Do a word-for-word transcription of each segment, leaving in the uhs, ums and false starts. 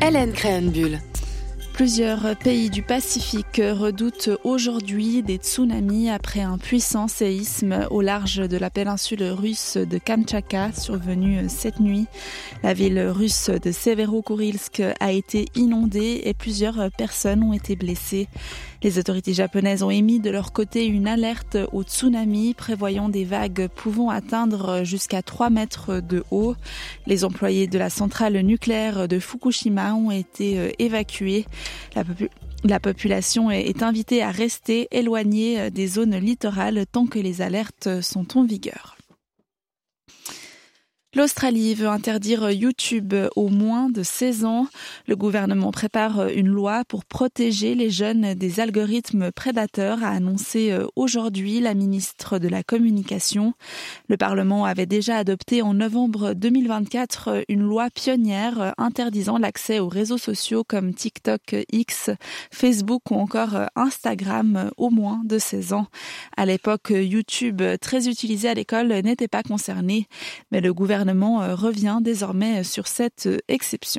Hélène Créhenbuhl. Plusieurs pays du Pacifique redoutent aujourd'hui des tsunamis après un puissant séisme au large de la péninsule russe de Kamtchatka survenu cette nuit. La ville russe de Severokurilsk a été inondée et plusieurs personnes ont été blessées. Les autorités japonaises ont émis de leur côté une alerte au tsunami prévoyant des vagues pouvant atteindre jusqu'à trois mètres de haut. Les employés de la centrale nucléaire de Fukushima ont été évacués. La, popu- la population est invitée à rester éloignée des zones littorales tant que les alertes sont en vigueur. L'Australie veut interdire YouTube aux moins de seize ans. Le gouvernement prépare une loi pour protéger les jeunes des algorithmes prédateurs, a annoncé aujourd'hui la ministre de la Communication. Le Parlement avait déjà adopté en novembre deux mille vingt-quatre une loi pionnière interdisant l'accès aux réseaux sociaux comme TikTok, X, Facebook ou encore Instagram aux moins de seize ans. À l'époque, YouTube, très utilisé à l'école, n'était pas concerné, mais le gouvernement revient désormais sur cette exception.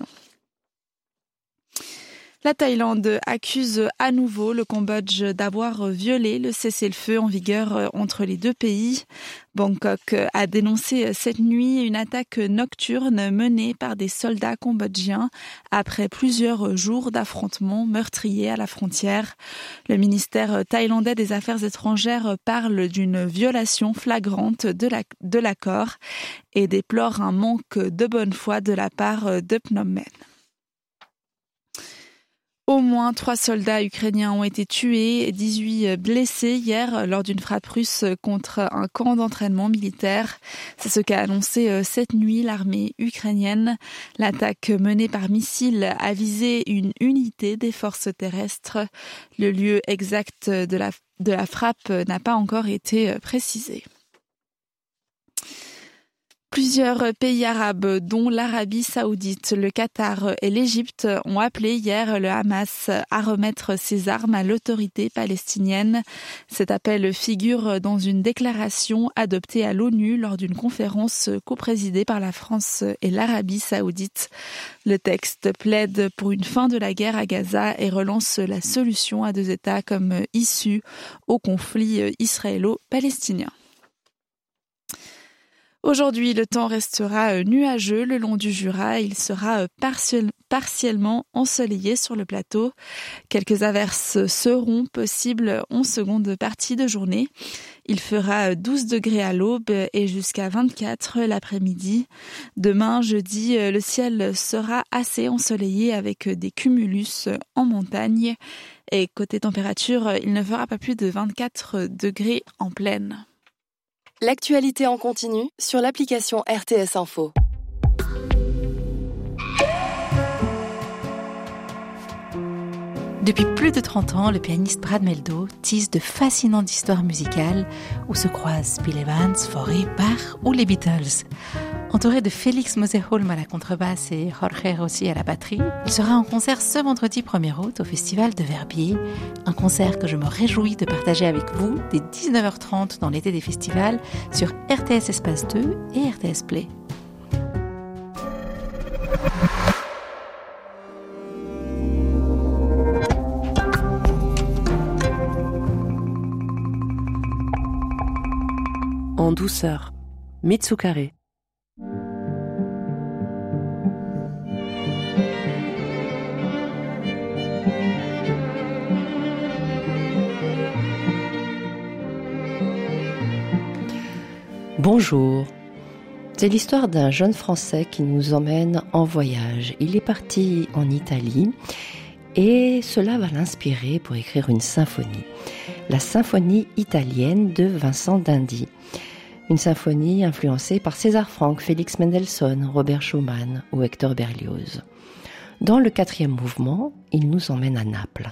La Thaïlande accuse à nouveau le Cambodge d'avoir violé le cessez-le-feu en vigueur entre les deux pays. Bangkok a dénoncé cette nuit une attaque nocturne menée par des soldats cambodgiens après plusieurs jours d'affrontements meurtriers à la frontière. Le ministère thaïlandais des Affaires étrangères parle d'une violation flagrante de, la, de l'accord et déplore un manque de bonne foi de la part de Phnom Penh. Au moins trois soldats ukrainiens ont été tués et dix-huit blessés hier lors d'une frappe russe contre un camp d'entraînement militaire. C'est ce qu'a annoncé cette nuit l'armée ukrainienne. L'attaque menée par missile a visé une unité des forces terrestres. Le lieu exact de la, de la frappe n'a pas encore été précisé. Plusieurs pays arabes, dont l'Arabie saoudite, le Qatar et l'Égypte, ont appelé hier le Hamas à remettre ses armes à l'autorité palestinienne. Cet appel figure dans une déclaration adoptée à l'ONU lors d'une conférence coprésidée par la France et l'Arabie saoudite. Le texte plaide pour une fin de la guerre à Gaza et relance la solution à deux États comme issue au conflit israélo-palestinien. Aujourd'hui, le temps restera nuageux le long du Jura. Il sera partiel, partiellement ensoleillé sur le plateau. Quelques averses seront possibles en seconde partie de journée. Il fera douze degrés à l'aube et jusqu'à vingt-quatre l'après-midi. Demain, jeudi, le ciel sera assez ensoleillé avec des cumulus en montagne. Et côté température, il ne fera pas plus de vingt-quatre degrés en plaine. L'actualité en continu sur l'application R T S Info. Depuis plus de trente ans, le pianiste Brad Mehldau tisse de fascinantes histoires musicales où se croisent Bill Evans, Fauré, Bach ou les Beatles. Entouré de Félix Moser-Holm à la contrebasse et Jorge Rossi à la batterie, il sera en concert ce vendredi premier août au Festival de Verbier, un concert que je me réjouis de partager avec vous dès dix-neuf heures trente dans l'été des festivals sur R T S Espace deux et R T S Play. En douceur, Mitsukare. Bonjour. C'est l'histoire d'un jeune Français qui nous emmène en voyage. Il est parti en Italie et cela va l'inspirer pour écrire une symphonie. La symphonie italienne de Vincent d'Indy. Une symphonie influencée par César Franck, Félix Mendelssohn, Robert Schumann ou Hector Berlioz. Dans le quatrième mouvement, il nous emmène à Naples.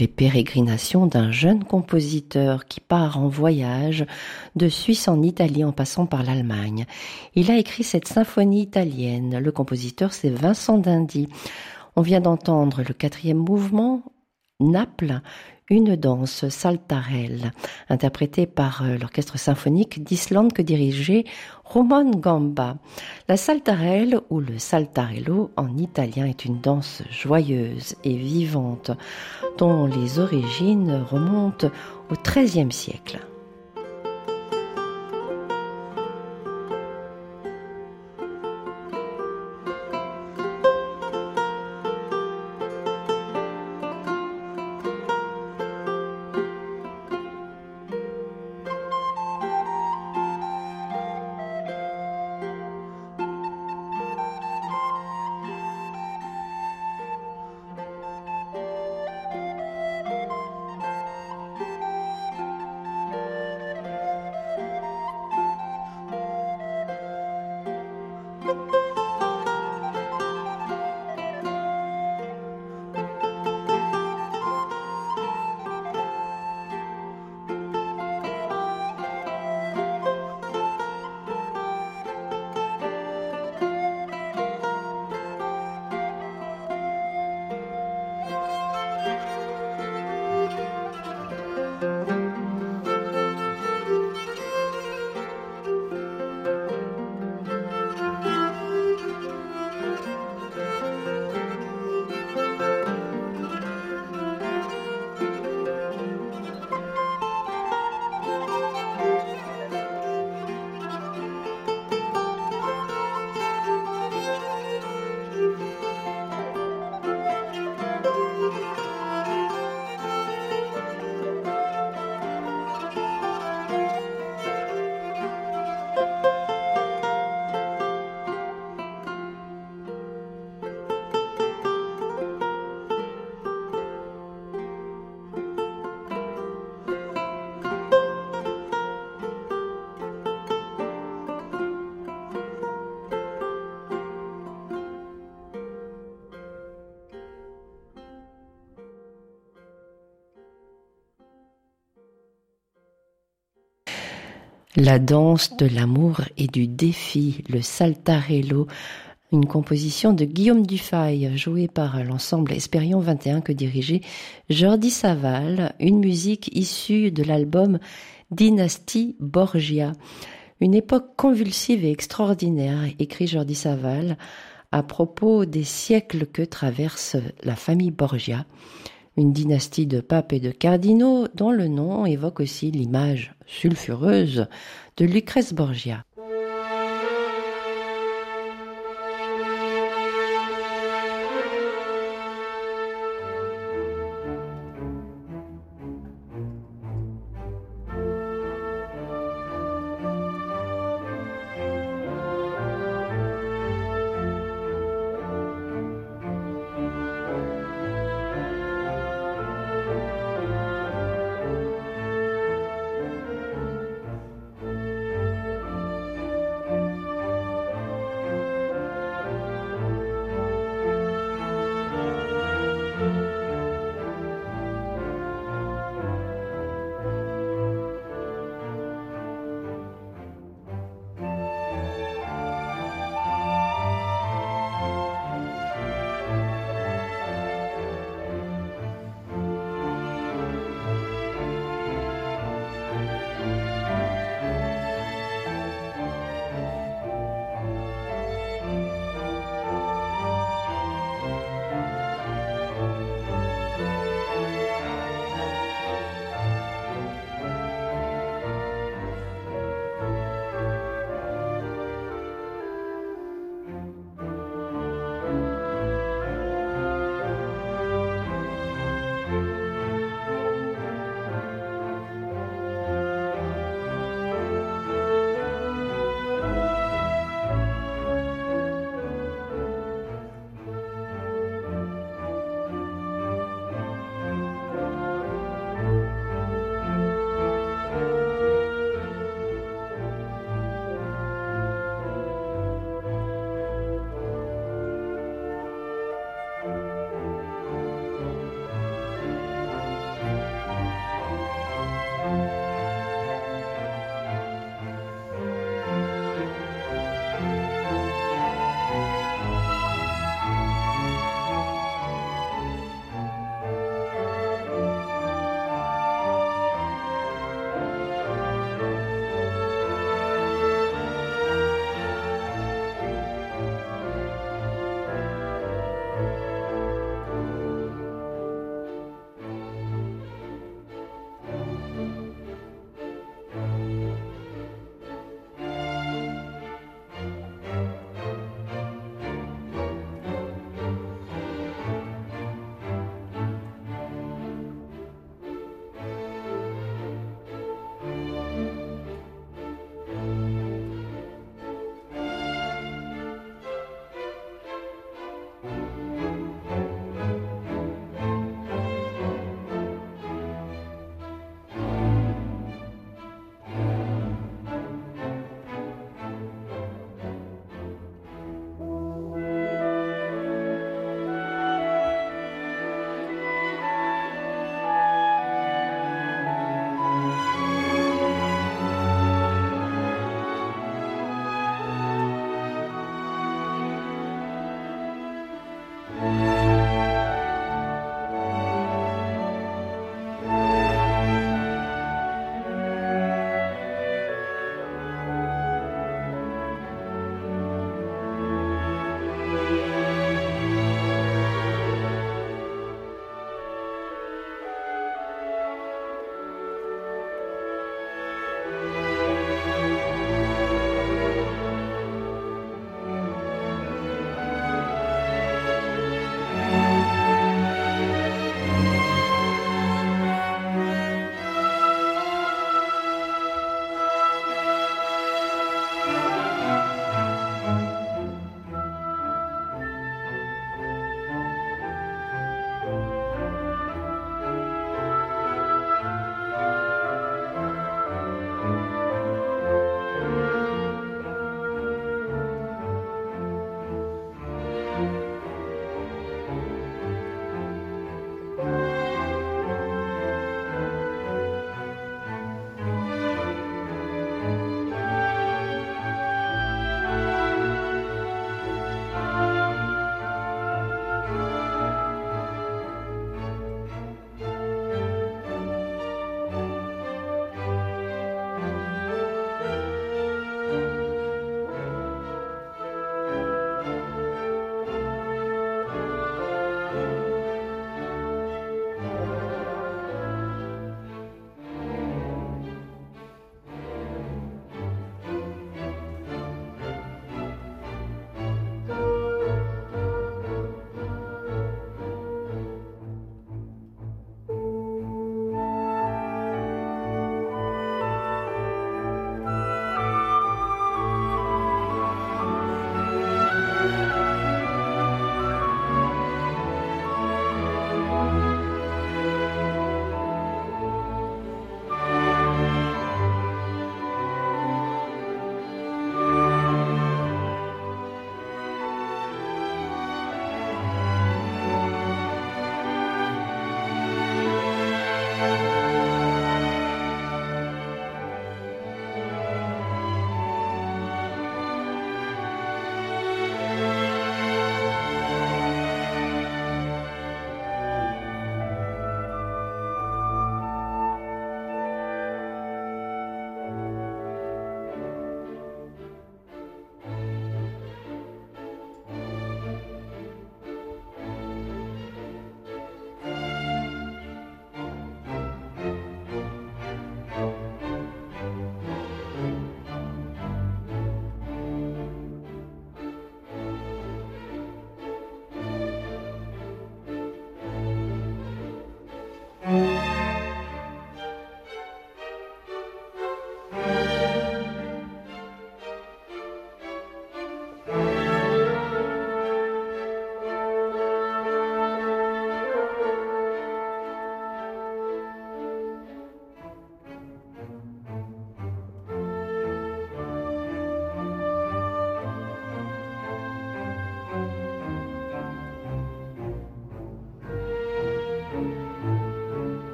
les pérégrinations d'un jeune compositeur qui part en voyage de Suisse en Italie en passant par l'Allemagne. Il a écrit cette symphonie italienne. Le compositeur, c'est Vincent d'Indy. On vient d'entendre le quatrième mouvement, Naples, une danse saltarelle, interprétée par l'orchestre symphonique d'Islande que dirigeait Roman Gamba. La saltarelle, ou le saltarello en italien, est une danse joyeuse et vivante dont les origines remontent au treizième siècle. La danse de l'amour et du défi, le saltarello, une composition de Guillaume Dufay, jouée par l'ensemble Espérion vingt et un que dirigeait Jordi Savall, une musique issue de l'album Dynastie Borgia. Une époque convulsive et extraordinaire, écrit Jordi Savall, à propos des siècles que traverse la famille Borgia. Une dynastie de papes et de cardinaux dont le nom évoque aussi l'image sulfureuse de Lucrèce Borgia.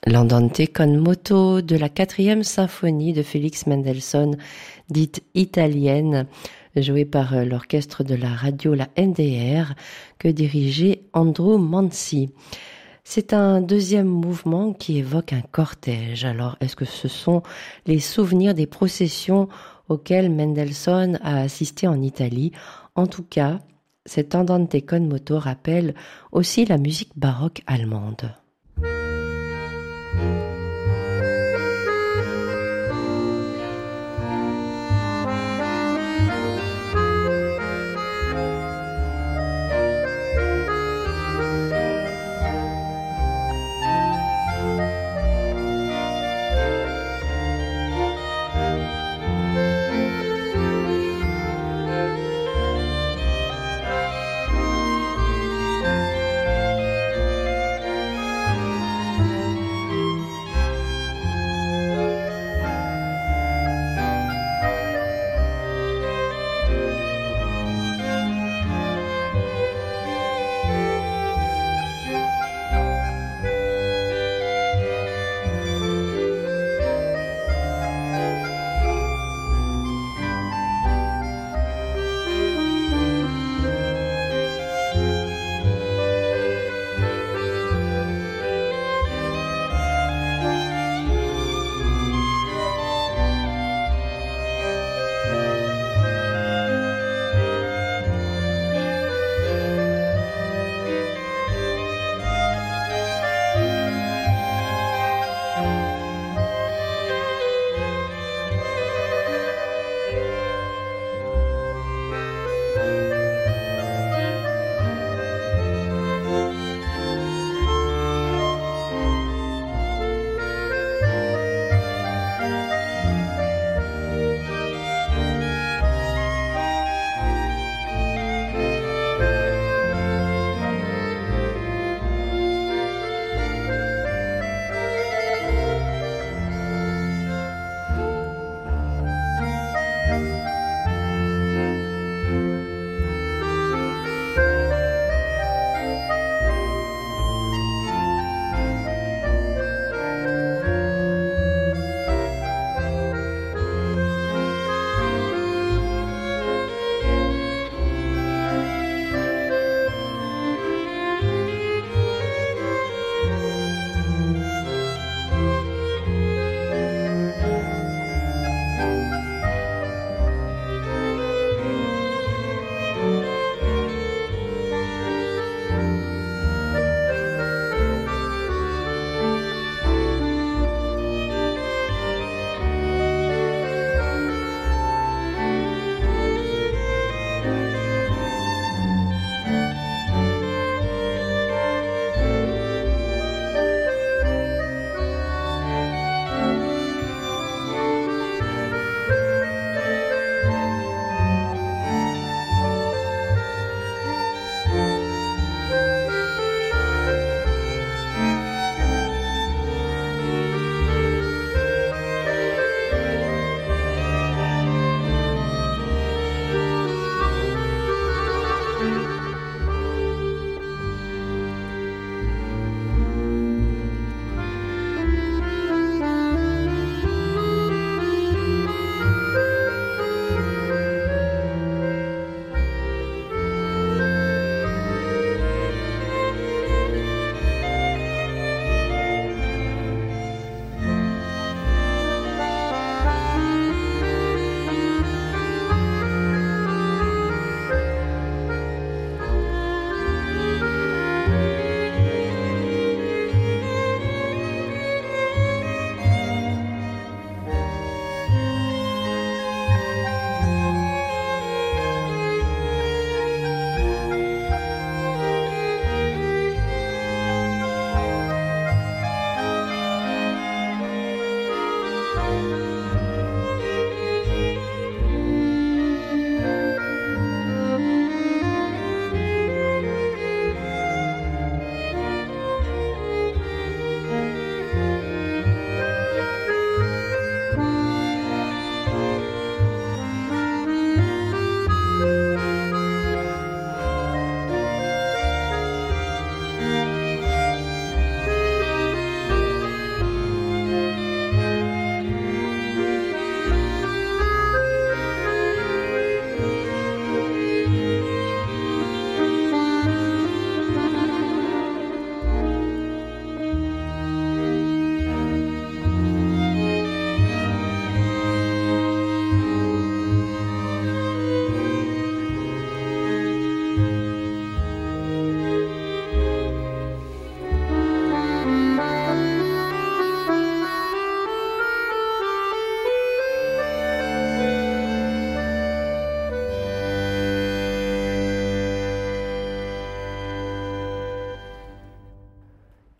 L'Andante con moto de la quatrième symphonie de Félix Mendelssohn, dite italienne, jouée par l'orchestre de la radio la N D R, que dirigeait Andrew Manzi. C'est un deuxième mouvement qui évoque un cortège. Alors, est-ce que ce sont les souvenirs des processions auxquelles Mendelssohn a assisté en Italie? En tout cas, cet Andante con moto rappelle aussi la musique baroque allemande.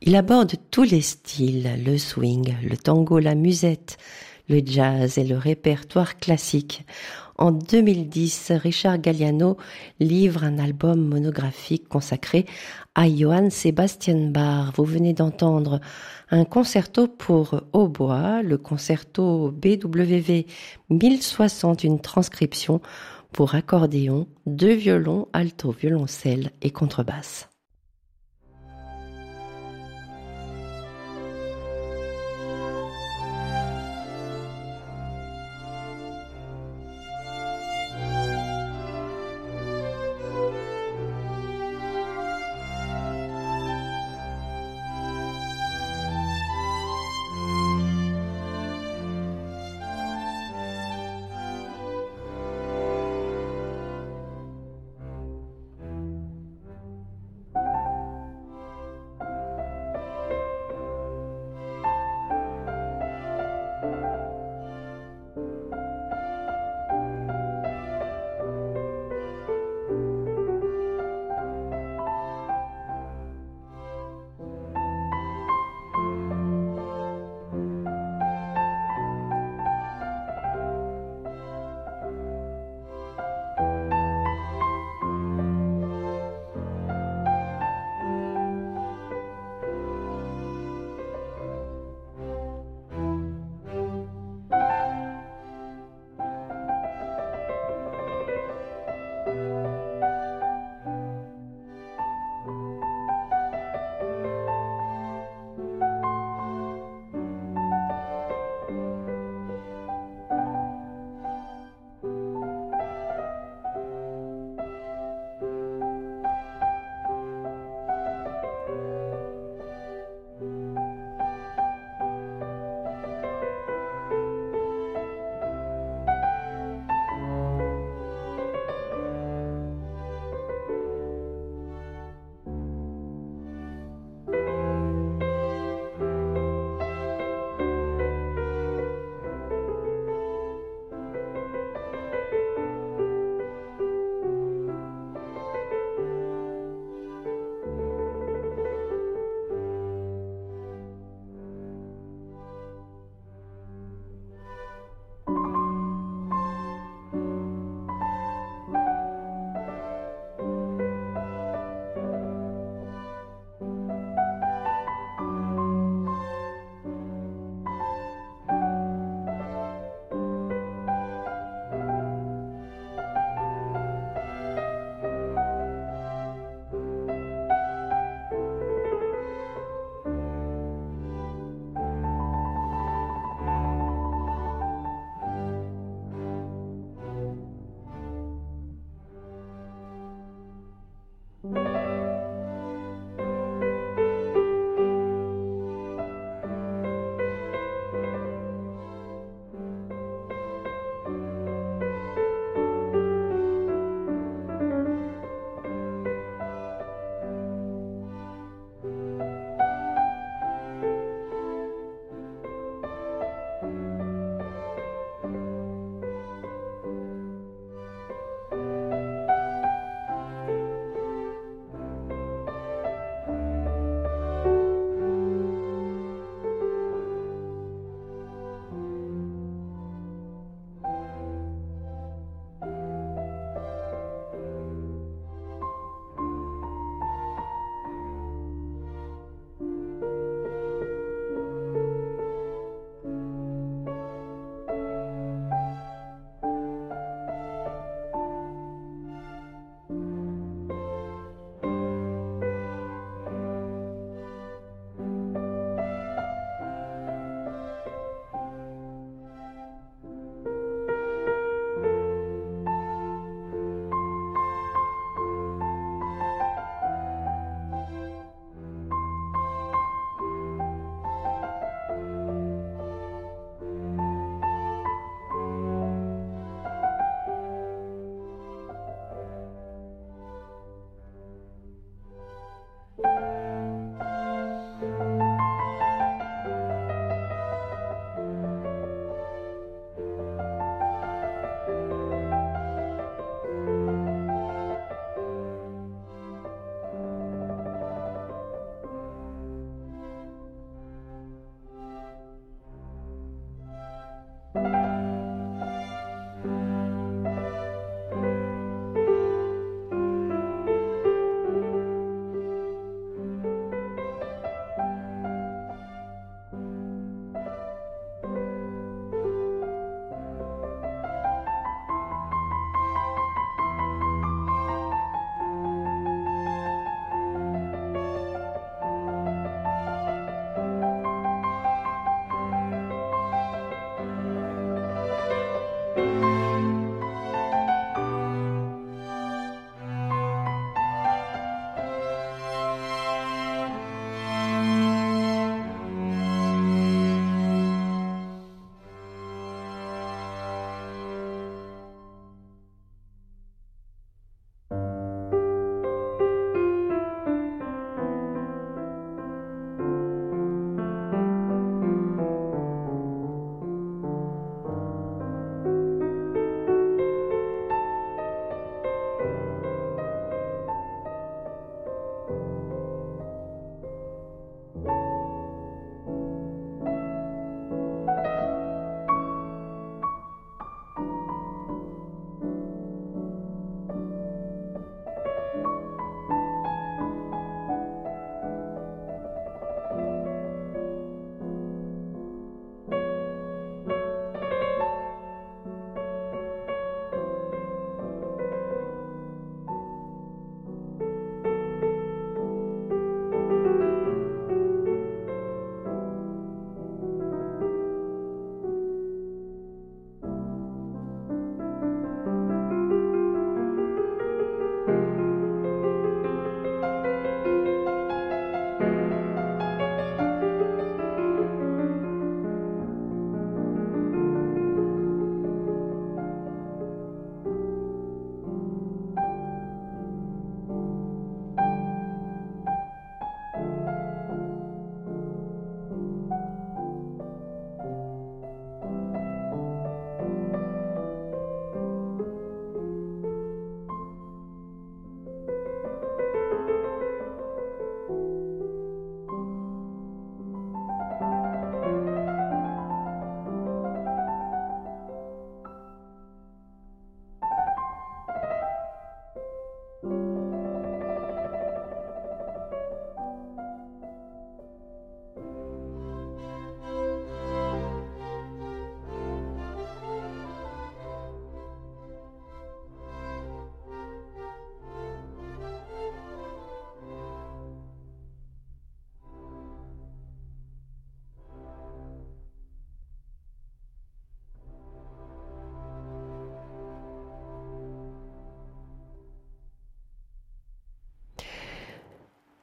Il aborde tous les styles, le swing, le tango, la musette, le jazz et le répertoire classique. En deux mille dix, Richard Galliano livre un album monographique consacré à Johann Sebastian Bach. Vous venez d'entendre un concerto pour hautbois, le concerto B W V mille soixante, une transcription pour accordéon, deux violons, alto, violoncelle et contrebasse.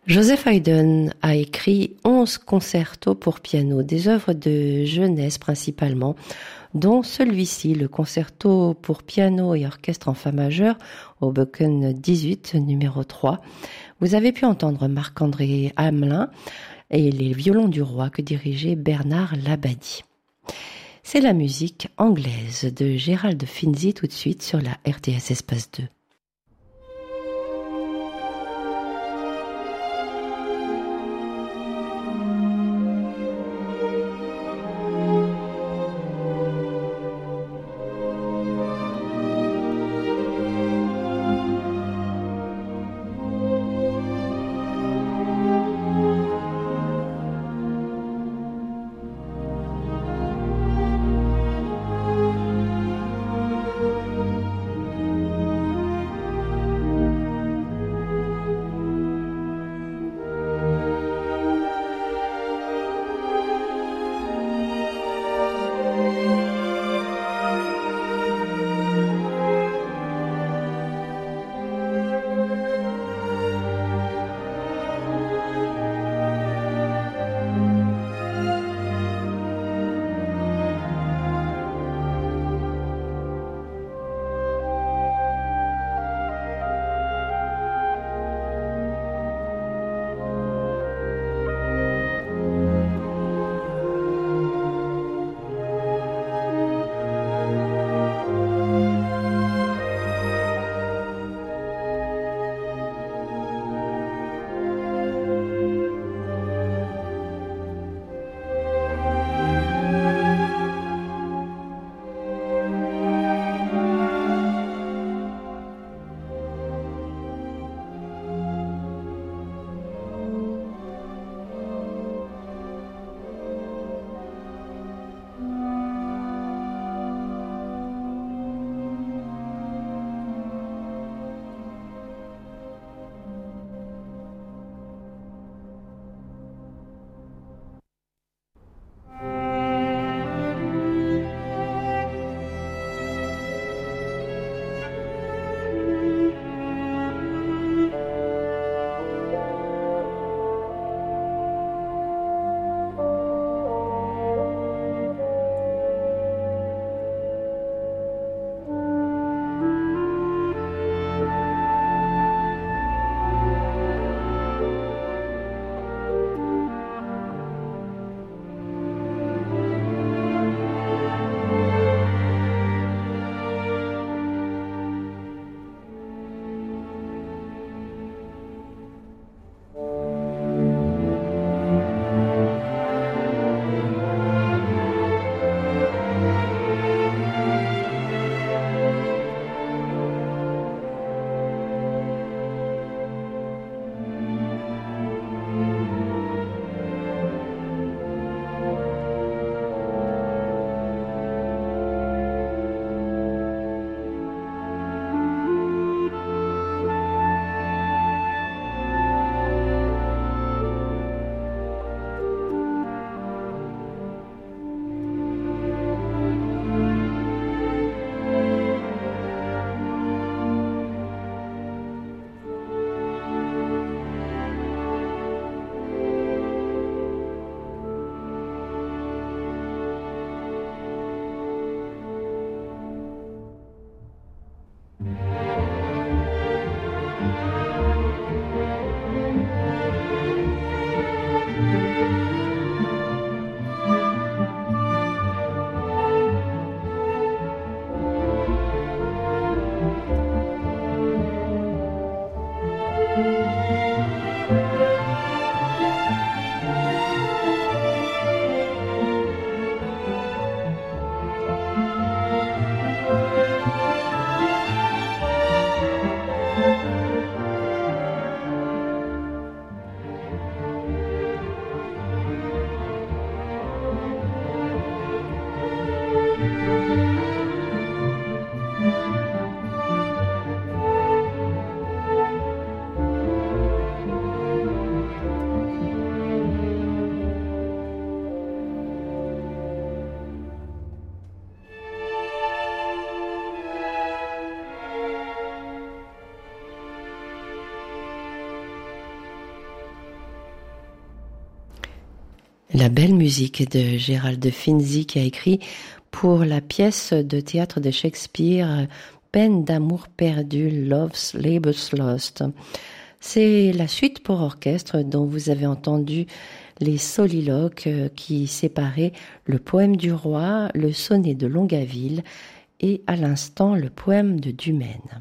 Joseph Haydn a écrit onze concertos pour piano, des œuvres de jeunesse principalement, dont celui-ci, le concerto pour piano et orchestre en fa majeur, Hoboken dix-huit, numéro trois. Vous avez pu entendre Marc-André Hamelin et les violons du roi que dirigeait Bernard Labadie. C'est la musique anglaise de Gérald Finzi tout de suite sur la R T S Espace deux. La belle musique de Gérald Finzi qui a écrit pour la pièce de théâtre de Shakespeare Peine d'amour perdu, Love's Labour's Lost. C'est la suite pour orchestre dont vous avez entendu les soliloques qui séparaient le poème du roi, le sonnet de Longaville et à l'instant le poème de Dumaine.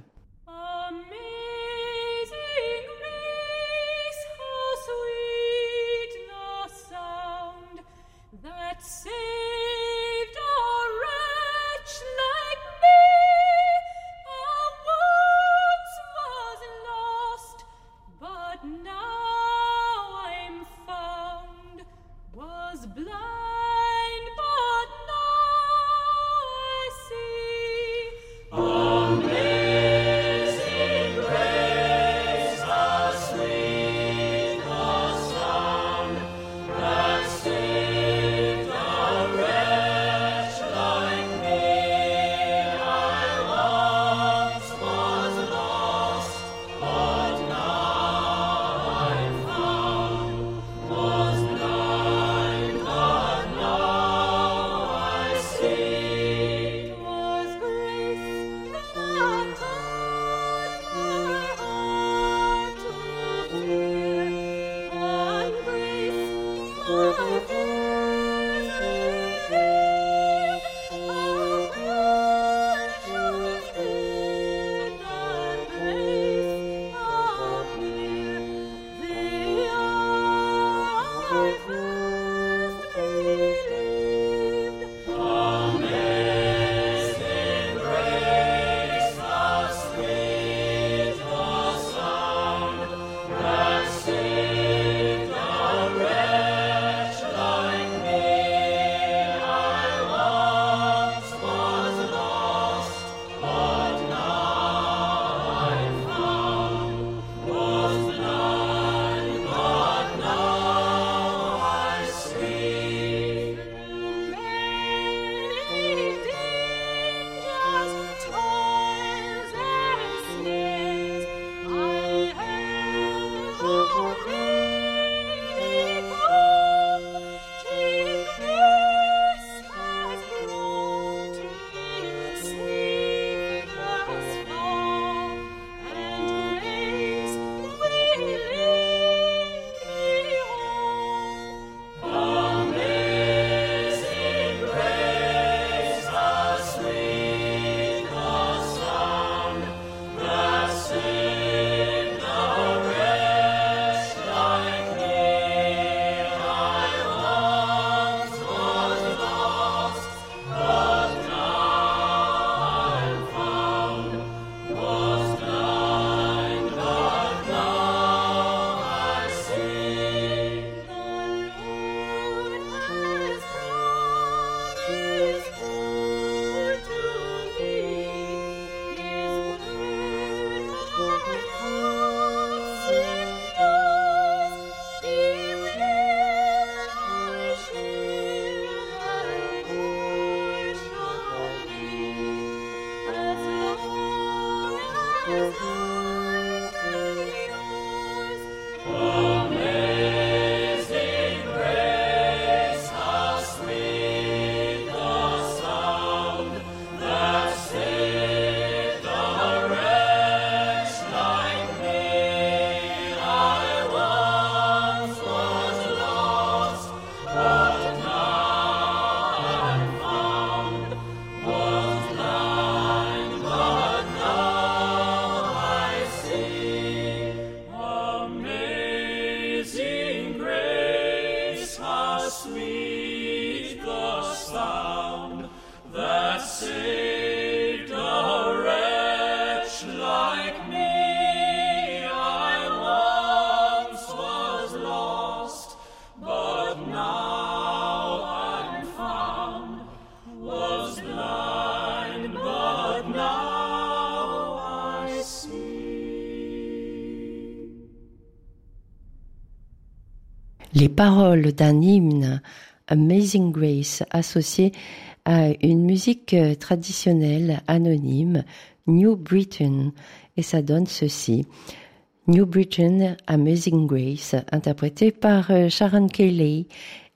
Les paroles d'un hymne, Amazing Grace, associé à une musique traditionnelle anonyme, New Britain, et ça donne ceci. New Britain, Amazing Grace, interprété par Sharon Cayley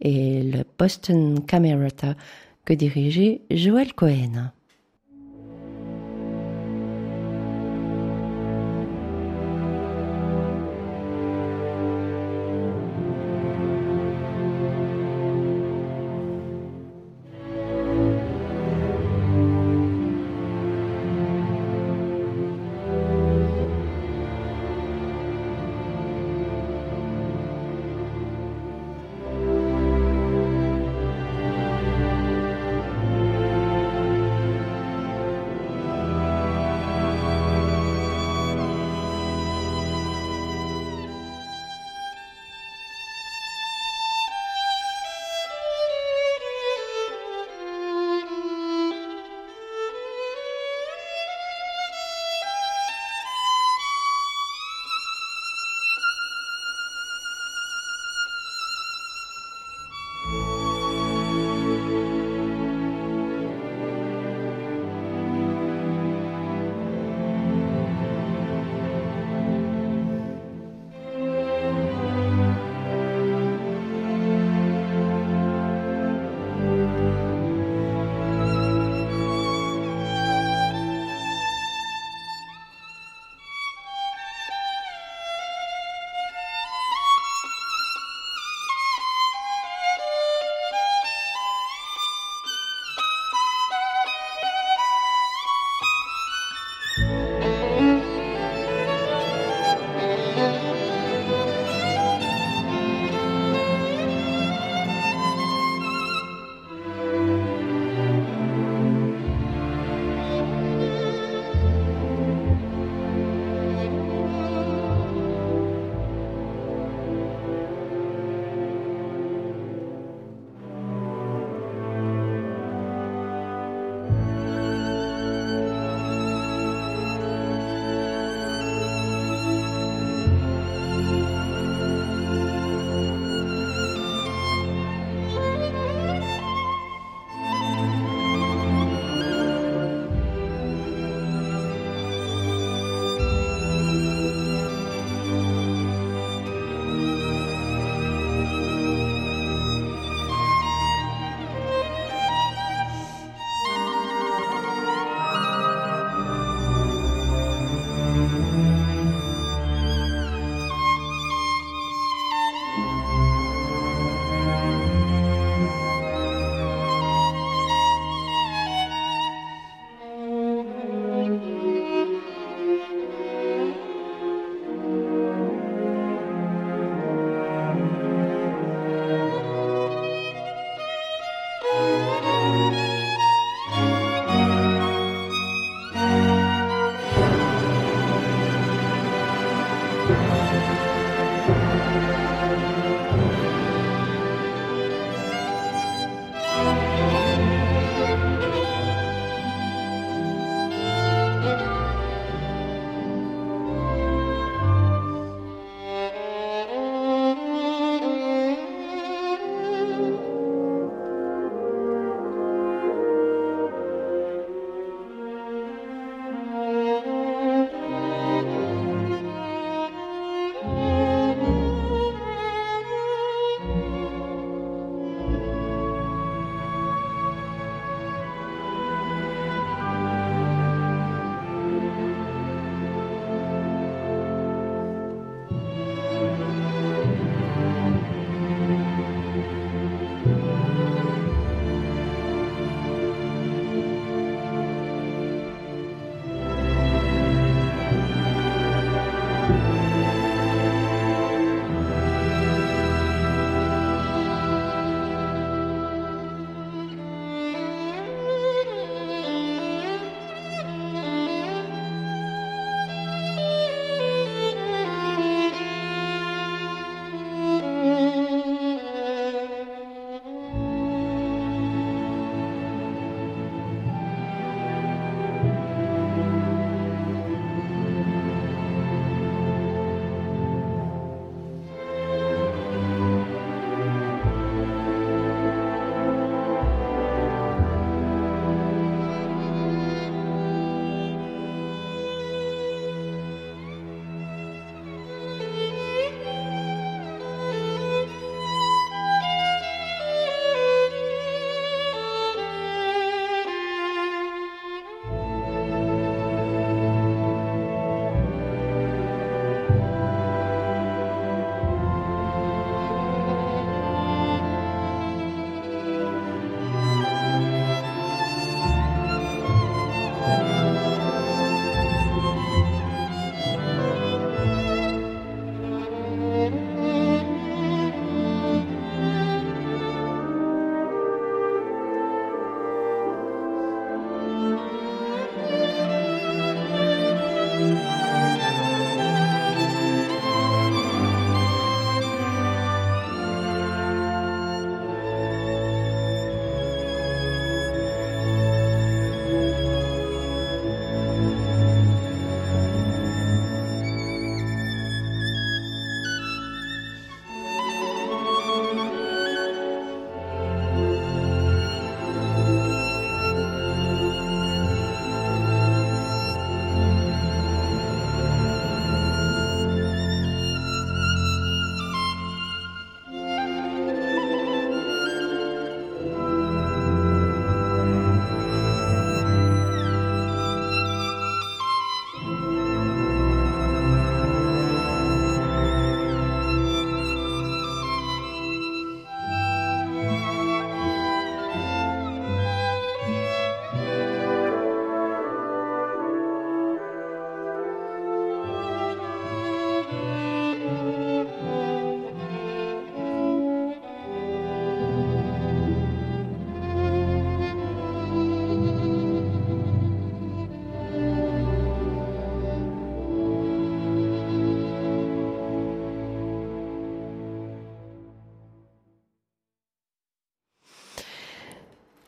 et le Boston Camerata que dirigeait Joel Cohen. Thank you.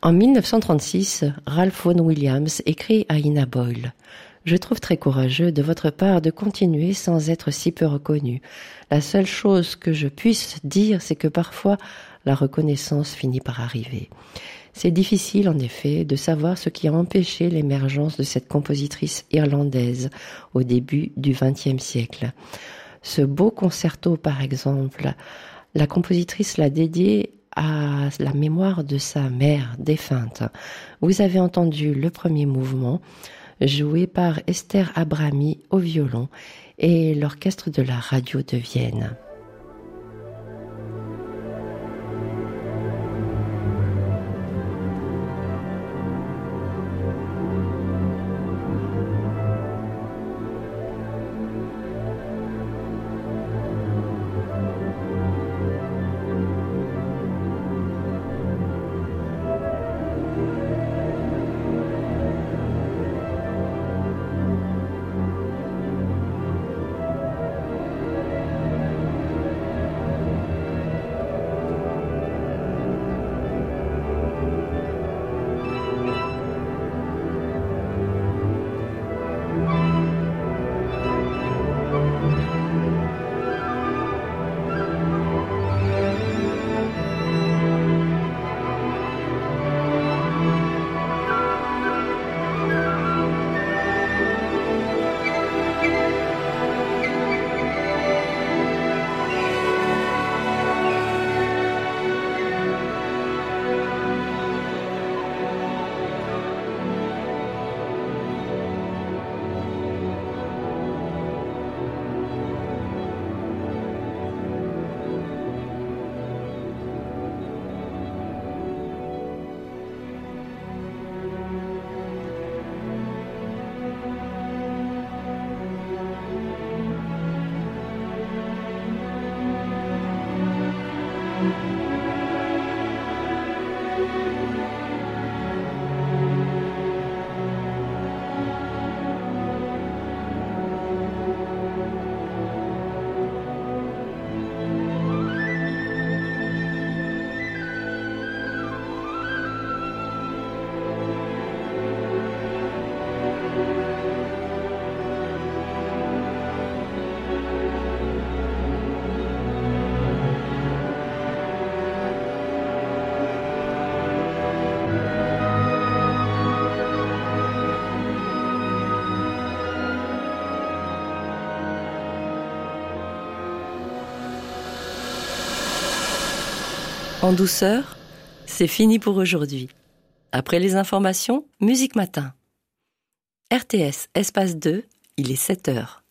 En mille neuf cent trente-six, Ralph Vaughan Williams écrit à Ina Boyle « Je trouve très courageux de votre part de continuer sans être si peu reconnu. La seule chose que je puisse dire, c'est que parfois la reconnaissance finit par arriver. C'est difficile en effet de savoir ce qui a empêché l'émergence de cette compositrice irlandaise au début du vingtième siècle. Ce beau concerto par exemple, la compositrice l'a dédié à la mémoire de sa mère défunte. Vous avez entendu le premier mouvement, joué par Esther Abrami au violon et l'orchestre de la radio de Vienne. En douceur, c'est fini pour aujourd'hui. Après les informations, Musique Matin. R T S, espace deux, il est sept heures.